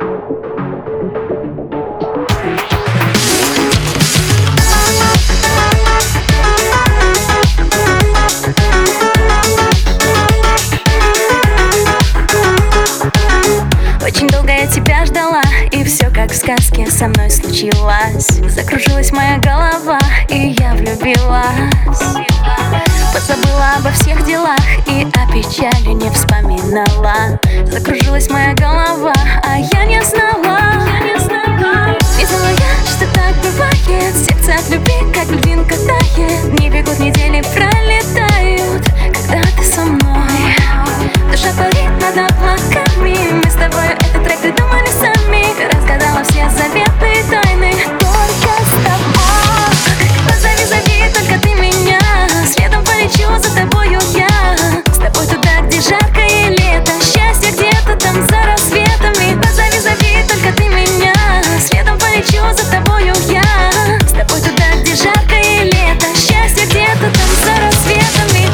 Очень долго я тебя ждала, и все как в сказке со мной случилось. Закружилась моя голова, и я влюбилась. Позабыла обо всех делах и о печали не вспоминала. Закружилась моя голова, а я не знала. Не знала я, что так бывает. Сердце от любви, как льдинка тает. Дни бегут, недели пролетают, когда ты со мной. Душа парит над облаками. Мы с тобой этот трек придумали сами. Разгадала все заветные тайны только с тобой. Позови, зови только ты меня. Следом полечу за тобою я. С тобой туда, где жарко и лето. Счастье где-то там за рассветами. Позови, зови только ты меня. Следом полечу за тобою я. С тобой туда, где жарко и лето. Счастье где-то там за рассветами.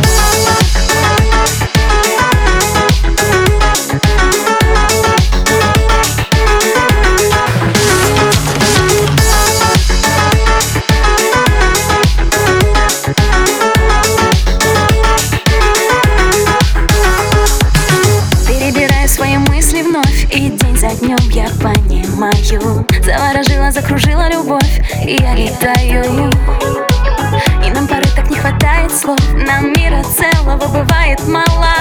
Свои мысли вновь, и день за днем я понимаю. Заворожила, закружила любовь, и я летаю. И нам порой так не хватает слов. Нам мира целого бывает мало.